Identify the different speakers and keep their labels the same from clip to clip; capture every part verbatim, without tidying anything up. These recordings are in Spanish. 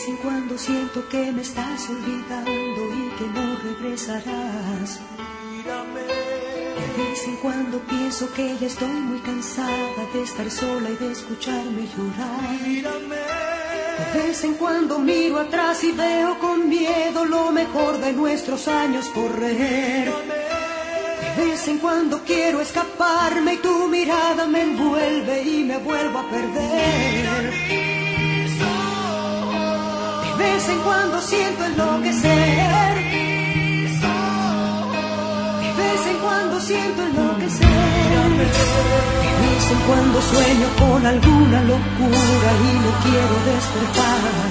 Speaker 1: en cuando siento que me estás olvidando y que no regresarás.
Speaker 2: Mírame.
Speaker 1: De vez en cuando pienso que ya estoy muy cansada de estar sola y de escucharme llorar.
Speaker 2: Mírame.
Speaker 1: De vez en cuando miro atrás y veo con miedo lo mejor de nuestros años correr. De vez en cuando quiero escaparme y tu mirada me envuelve y me vuelvo a perder. De vez en cuando siento enloquecer. De vez en cuando siento enloquecer. De vez en cuando sueño con alguna locura y no quiero despertar.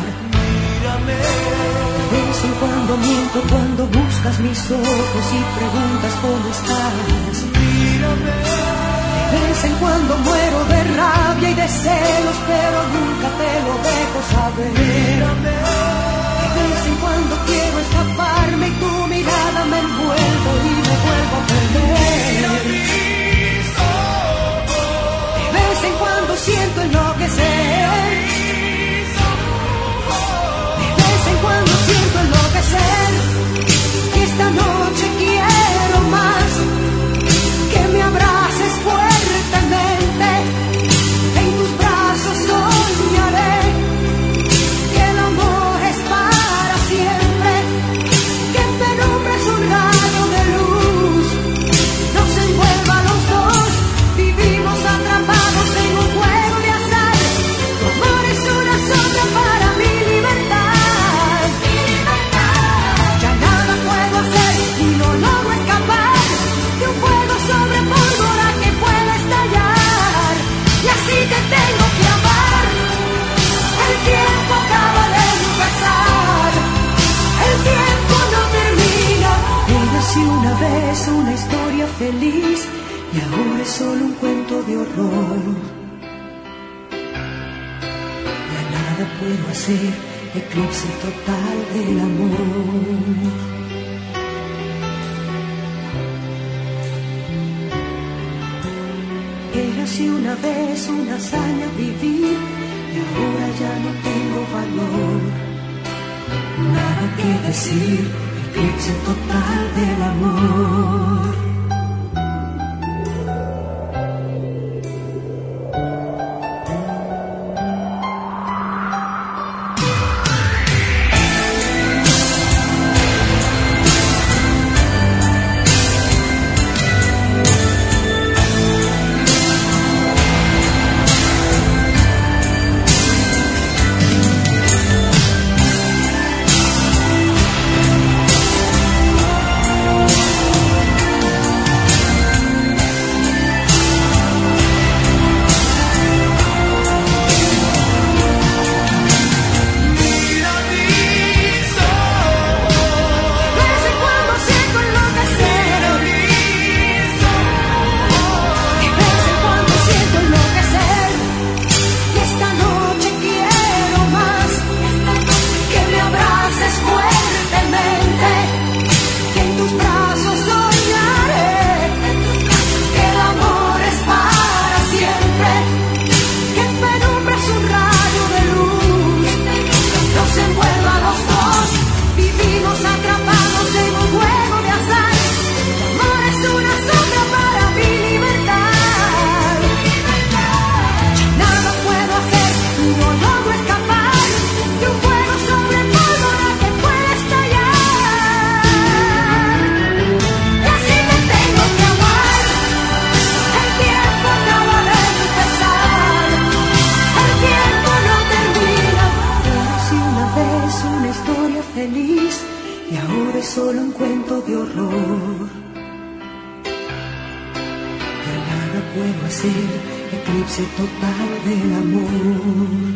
Speaker 1: De vez en cuando miento cuando buscas mis ojos y preguntas cómo estás. De vez en cuando muero de rabia y de celos, pero nunca te lo dejo saber. De vez en cuando quiero escaparme y tu mirada me envuelve y me vuelvo a perder. De vez en cuando siento enloquecer. De vez en cuando siento enloquecer. Que esta noche quiero más. Que me abraces fuertemente. En tus brazos soñaré. Que el amor es para siempre. Que en penumbra es un rayo de luz. Nos envuelva a los dos. Vivimos atrapados en un juego de azar. Tu amor es una sombra para mi libertad. Ya nada puedo hacer y no logro escapar de un fuego sobre pólvora que puede estallar. Y así te tengo que amar. El tiempo acaba de empezar. El tiempo no termina. Érase una vez una historia feliz y ahora es solo un cuento de horror. Ya nada puedo hacer, eclipse total del amor. Érase una vez una hazaña vivir y ahora ya no tengo valor. Nada que decir, eclipse total del amor. Solo un cuento de horror. Ya nada puedo hacer, eclipse total del amor.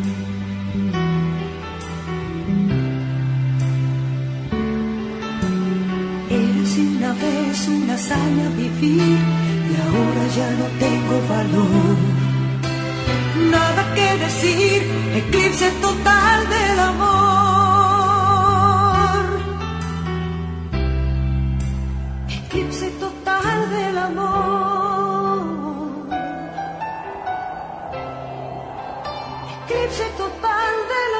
Speaker 1: Érase una vez una hazaña vivir y ahora ya no tengo valor. Nada que decir, eclipse total del amor. Eclipse total del amor. Eclipse total del